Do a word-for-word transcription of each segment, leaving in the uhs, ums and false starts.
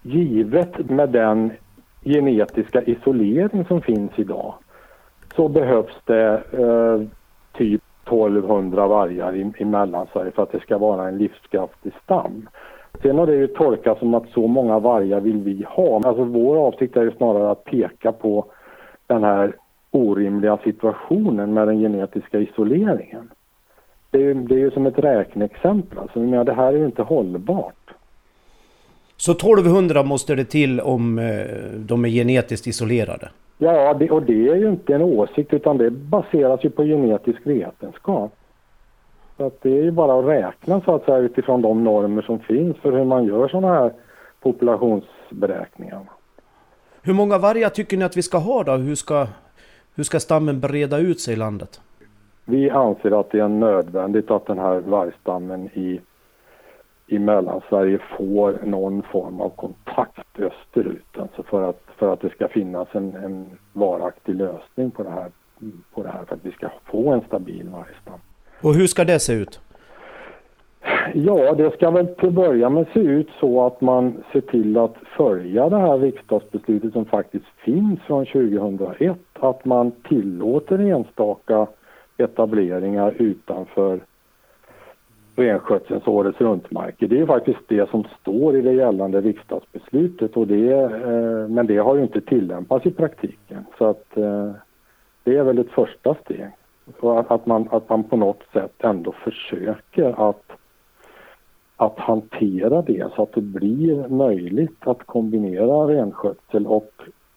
givet med den genetiska isolering som finns idag så behövs det eh, typ tolvhundra vargar i, i Mellansverige för att det ska vara en livskraftig stam. Sen har det ju tolkats som att så många vargar vill vi ha. Alltså vår avsikt är ju snarare att peka på den här orimliga situationen med den genetiska isoleringen. Det är ju, det är ju som ett räkneexempel. Alltså, men det här är ju inte hållbart. Så tolvhundra måste det till om de är genetiskt isolerade? Ja, det, och det är ju inte en åsikt utan det baseras ju på genetisk vetenskap. Så att det är ju bara att räkna så att säga utifrån de normer som finns för hur man gör sådana här populationsberäkningar. Hur många vargar tycker ni att vi ska ha då? Hur ska, hur ska stammen breda ut sig i landet? Vi anser att det är nödvändigt att den här vargstammen i, i Mellansverige får någon form av kontakt österut. Alltså för att, för att det ska finnas en, en varaktig lösning på det, här, på det här för att vi ska få en stabil vargstam. Och hur ska det se ut? Ja, det ska väl till börja med se ut så att man ser till att följa det här riksdagsbeslutet som faktiskt finns från tjugohundraett. Att man tillåter enstaka etableringar utanför renskötselns årets runtmarker. Det är faktiskt det som står i det gällande riksdagsbeslutet. Och det, eh, men det har ju inte tillämpats i praktiken. Så att eh, det är väl ett första steg. Så att, att, man, att man på något sätt ändå försöker att att hantera det så att det blir möjligt att kombinera renskötsel och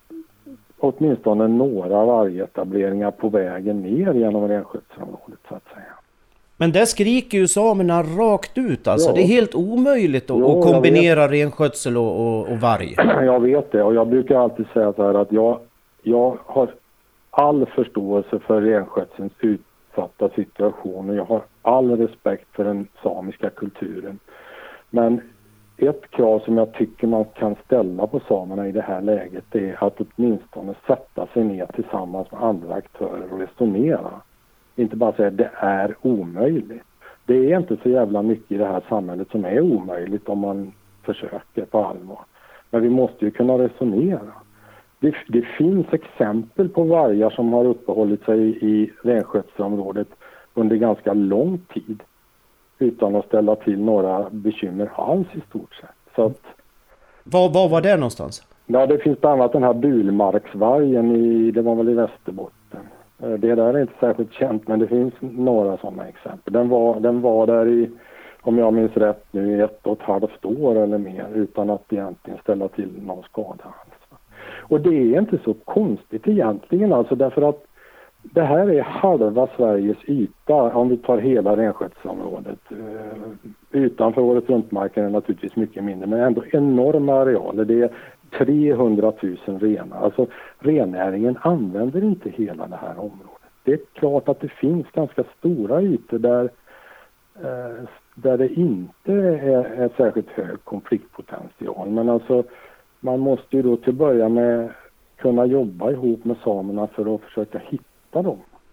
åtminstone några vargetableringar på vägen ner genom renskötselområdet så att säga. Men där skriker ju samerna rakt ut alltså. Ja. Det är helt omöjligt att, jo, att kombinera renskötsel och, och, och varg. Jag vet det och jag brukar alltid säga så här att jag, jag har all förståelse för renskötselns utsatta situation och jag har all respekt för den samiska kulturen. Men ett krav som jag tycker man kan ställa på samerna i det här läget är att åtminstone sätta sig ner tillsammans med andra aktörer och resonera. Inte bara säga att det är omöjligt. Det är inte så jävla mycket i det här samhället som är omöjligt om man försöker på allvar. Men vi måste ju kunna resonera. Det, det finns exempel på vargar som har uppehållit sig i renskötselområdet under ganska lång tid. Utan att ställa till några bekymmer alls i stort sett. Så att, var, var var det någonstans? Ja, det finns bland annat den här Bulmarksvargen i, det var väl i Västerbotten. Det där är inte särskilt känt men det finns några sådana exempel. Den var, den var där i, om jag minns rätt nu, i ett och ett halvt år eller mer utan att egentligen ställa till någon skada alls. Och det är inte så konstigt egentligen alltså därför att det här är halva Sveriges yta om vi tar hela renskötselområdet. Utanför året runtmarken är naturligtvis mycket mindre men ändå enorma arealer. Det är trehundratusen renar. Alltså rennäringen använder inte hela det här området. Det är klart att det finns ganska stora ytor där, där det inte är, är särskilt hög konfliktpotential. Men alltså man måste ju då till börja med kunna jobba ihop med samerna för att försöka hitta dem.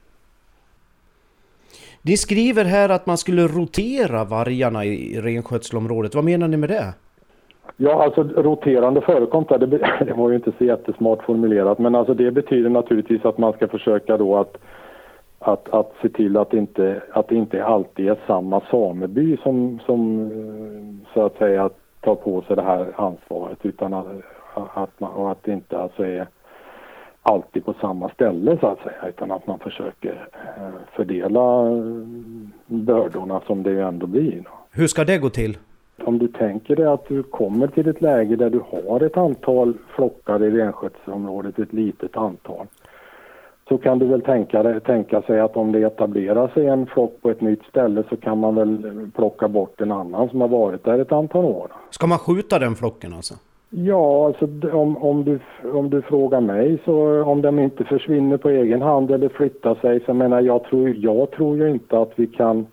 De skriver här att man skulle rotera vargarna i renskötselområdet. Vad menar ni med det? Ja, alltså roterande förekomst, det, det var ju inte så jättesmart formulerat. Men alltså det betyder naturligtvis att man ska försöka då att, att, att se till att, inte, att det inte alltid är samma sameby som, som så att säga tar på sig det här ansvaret. Utan att, att, man, och att det inte alltså är alltid på samma ställe så att säga utan att man försöker fördela bördorna som det ju ändå blir. Då. Hur ska det gå till? Om du tänker dig att du kommer till ett läge där du har ett antal flockar i renskötselområdet, ett litet antal, så kan du väl tänka, tänka sig att om det etablerar sig en flock på ett nytt ställe så kan man väl plocka bort en annan som har varit där ett antal år. Ska man skjuta den flocken alltså? Ja, alltså om, om, du, om du frågar mig så om de inte försvinner på egen hand eller flyttar sig så menar jag tror, jag tror ju inte att vi kan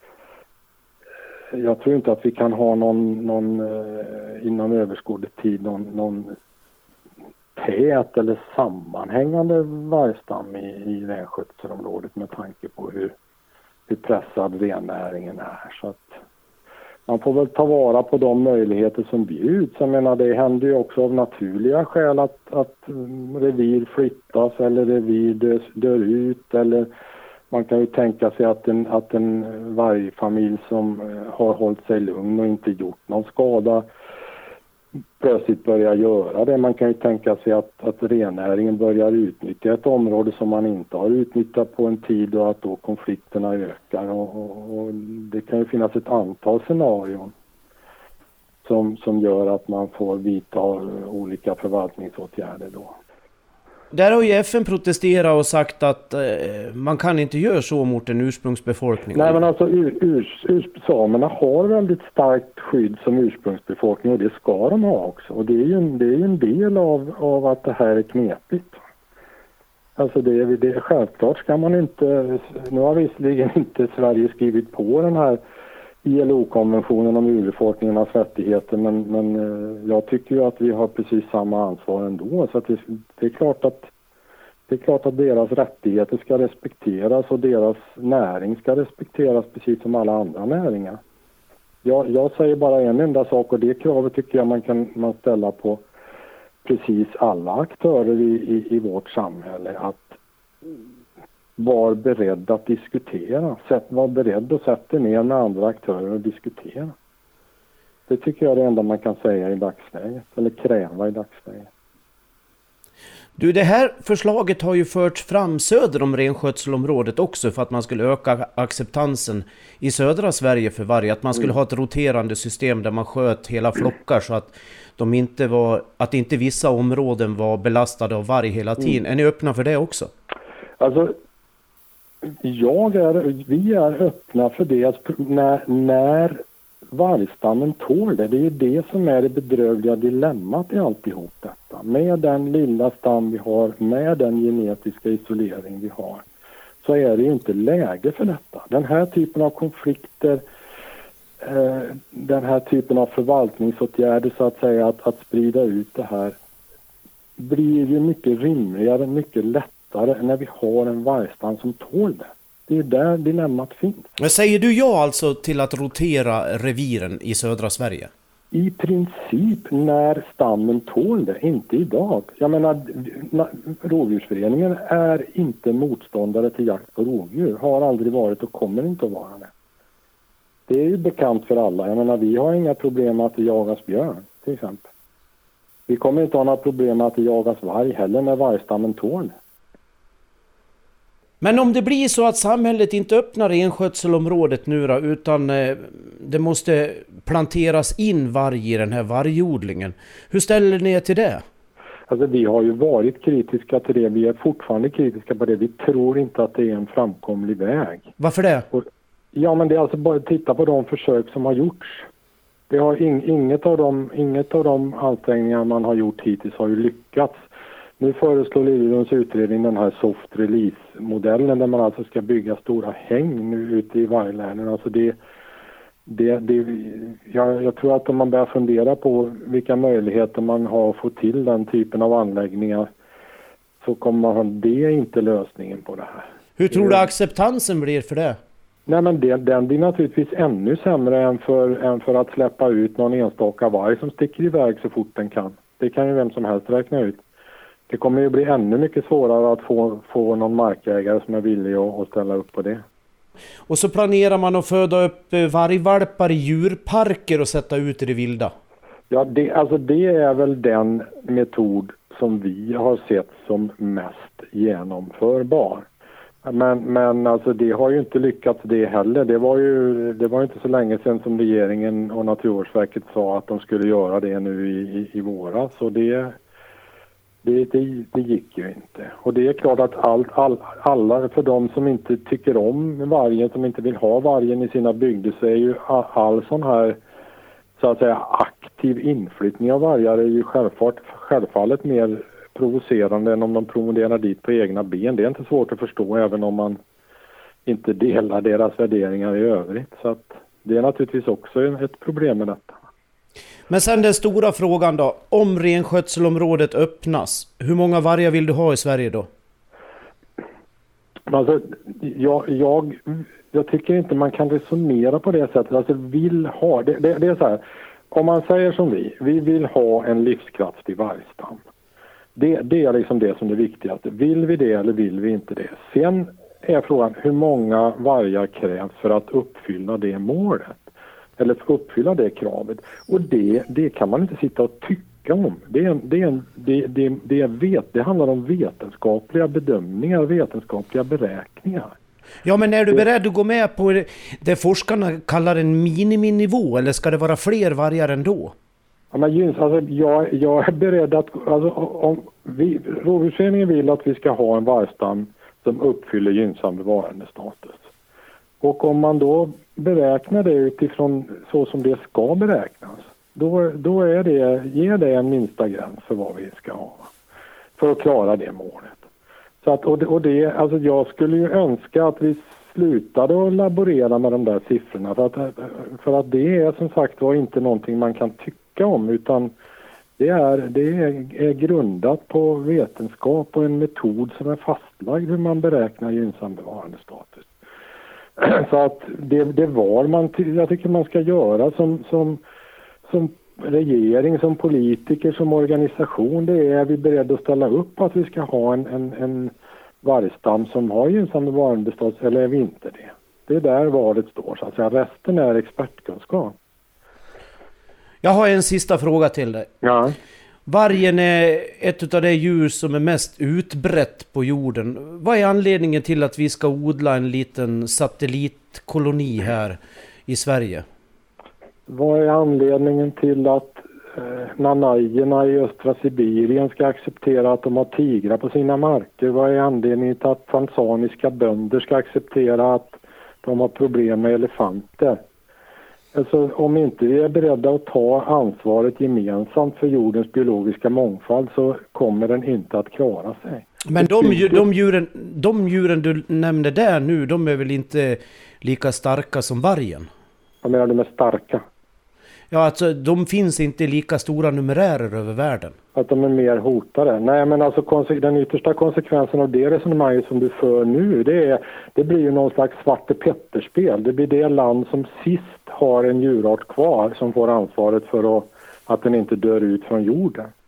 jag tror inte att vi kan ha någon, någon eh, inom överskådlig tid någon, någon tät eller sammanhängande vargstam i, i renskötselområdet med tanke på hur, hur pressad rennäringen är. Så att man får väl ta vara på de möjligheter som bjuds. Jag menar, det händer ju också av naturliga skäl att, att revir flyttas eller revir dör, dör ut. Eller man kan ju tänka sig att en, att en vargfamilj som har hållit sig lugn och inte gjort någon skada plötsligt börjar göra det. Man kan ju tänka sig att, att rennäringen börjar utnyttja ett område som man inte har utnyttjat på en tid och att då konflikterna ökar. Och, och, och det kan ju finnas ett antal scenarion som, som gör att man får vidta olika förvaltningsåtgärder då. Där har ju F N protesterat och sagt att eh, man kan inte göra så mot en ursprungsbefolkning. Nej, men alltså ur, ur, ur, samerna har väldigt starkt skydd som ursprungsbefolkning och det ska de ha också. Och det är ju en, det är ju en del av, av att det här är knepigt. Alltså det, det är självklart ska man inte, nu har visserligen inte Sverige skrivit på den här I L O-konventionen om urbefolkningarnas rättigheter, men, men jag tycker ju att vi har precis samma ansvar ändå. Så att det, det, är klart att, det är klart att deras rättigheter ska respekteras och deras näring ska respekteras precis som alla andra näringar. Jag, jag säger bara en enda sak och det kravet tycker jag man kan man ställa på precis alla aktörer i, i, i vårt samhälle, att var beredd att diskutera. Var beredd att sätta ner med andra aktörer och diskutera. Det tycker jag är det enda man kan säga i dagsläget. Eller kräva i dagsläget. Du, det här förslaget har ju förts fram söder om renskötselområdet också för att man skulle öka acceptansen i södra Sverige för varg. Att man skulle ha ett roterande system där man sköt hela flockar så att, de inte var, att inte vissa områden var belastade av varg hela tiden. Mm. Är ni öppna för det också? Alltså... Jag är, vi är öppna för det när, när vargstammen tål det. Det är det som är det bedrövliga dilemmat i alltihop detta. Med den lilla stam vi har, med den genetiska isolering vi har, så är det ju inte läge för detta. Den här typen av konflikter, eh, den här typen av förvaltningsåtgärder så att säga, att, att sprida ut det här, blir ju mycket rimligare, mycket lättare när vi har en vargstam som tål det. Det är där dilemmat finns. Men säger du ja alltså till att rotera reviren i södra Sverige? I princip när stammen tål det, inte idag. Jag menar, rovdjursföreningen är inte motståndare till jakt på rovdjur. Har aldrig varit och kommer inte att vara det. Det är ju bekant för alla. Jag menar, vi har inga problem med att det jagas björn till exempel. Vi kommer inte ha några problem med att det jagas varg heller när vargstammen tål det. Men om det blir så att samhället inte öppnar renskötselområdet nu då, utan eh, det måste planteras in varg i den här vargodlingen. Hur ställer ni er till det? Alltså vi har ju varit kritiska till det. Vi är fortfarande kritiska på det. Vi tror inte att det är en framkomlig väg. Varför det? Och, ja, men det är alltså bara att titta på de försök som har gjorts. Det har in, inget, av de, inget av de ansträngningar man har gjort hittills har ju lyckats. Nu föreslår Liljelunds utredning den här soft release-modellen där man alltså ska bygga stora häng nu ute i varglänen. Alltså det, det, det, jag, jag tror att om man börjar fundera på vilka möjligheter man har att få till den typen av anläggningar så kommer man det inte lösningen på det här. Hur tror du acceptansen blir för det? Nej, men det, den blir naturligtvis ännu sämre än för, än för att släppa ut någon enstaka varg som sticker iväg så fort den kan. Det kan ju vem som helst räkna ut. Det kommer ju bli ännu mycket svårare att få, få någon markägare som är villig att, att ställa upp på det. Och så planerar man att föda upp vargvalpar i djurparker och sätta ut i det vilda. Ja, det, alltså det är väl den metod som vi har sett som mest genomförbar. Men, men alltså det har ju inte lyckats det heller. Det var ju det var inte så länge sedan som regeringen och Naturvårdsverket sa att de skulle göra det nu i, i, i våras. Så det... Det, det, det gick ju inte. Och det är klart att all, all, alla, för de som inte tycker om vargen, som inte vill ha vargen i sina bygder, så är ju all, all sån här så att säga aktiv inflyttning av vargar är ju självfallet, självfallet mer provocerande än om de promenerar dit på egna ben. Det är inte svårt att förstå även om man inte delar deras värderingar i övrigt. Så att det är naturligtvis också ett problem med detta. Men sen den stora frågan då, om renskötselområdet öppnas, hur många vargar vill du ha i Sverige då? Alltså, jag, jag jag tycker inte man kan resonera på det sättet. Alltså vill ha, det, det, det är så här, om man säger som vi, vi vill ha en livskraftig vargstam. Det, det är liksom det som är det viktigaste. Vill vi det eller vill vi inte det? Sen är frågan hur många vargar krävs för att uppfylla det målet. Eller uppfylla det kravet. Och det, det kan man inte sitta och tycka om. Det, är, det, är, det, det, det, är vet, det handlar om vetenskapliga bedömningar, vetenskapliga beräkningar. Ja, men är du beredd att gå med på det forskarna kallar en miniminivå, eller ska det vara fler vargar ändå? Ja, men alltså, jag, jag är beredd att, alltså, om vi, Rovdjursföreningen vill att vi ska ha en vargstam som uppfyller gynnsam bevarandestatus. Och om man då beräknar det utifrån så som det ska beräknas, då, då är det, ger det en minsta gräns för vad vi ska ha för att klara det målet. Så att, och det, och det, alltså jag skulle ju önska att vi slutade att laborera med de där siffrorna, för att, för att det är som sagt var inte någonting man kan tycka om, utan det är, det är, är grundat på vetenskap och en metod som är fastlagd hur man beräknar gynnsam bevarandestatus. Så att det, det var man, jag tycker man ska göra som, som, som regering, som politiker, som organisation, det är vi beredda att ställa upp på att vi ska ha en, en, en vargstam som har gynnsam bevarandestatus, eller är vi inte det? Det är där valet står, så att säga. Resten är expertkunskap. Jag har en sista fråga till dig. Ja. Vargen är ett av de djur som är mest utbrett på jorden. Vad är anledningen till att vi ska odla en liten satellitkoloni här i Sverige? Vad är anledningen till att eh, nanajerna i östra Sibirien ska acceptera att de har tigrar på sina marker? Vad är anledningen till att tanzaniska bönder ska acceptera att de har problem med elefanter? Alltså, om inte vi är beredda att ta ansvaret gemensamt för jordens biologiska mångfald så kommer den inte att klara sig. Men de, de, djuren, de djuren du nämnde där nu, de är väl inte lika starka som vargen? Vad menar du med starka? Ja, alltså de finns inte lika stora numerärer över världen. Att de är mer hotade? Nej, men alltså den yttersta konsekvensen av det resonemanget som du för nu, det, är, det blir ju någon slags Svarte Petter-spel. Det blir det land som sist har en djurart kvar som får ansvaret för att, att den inte dör ut från jorden.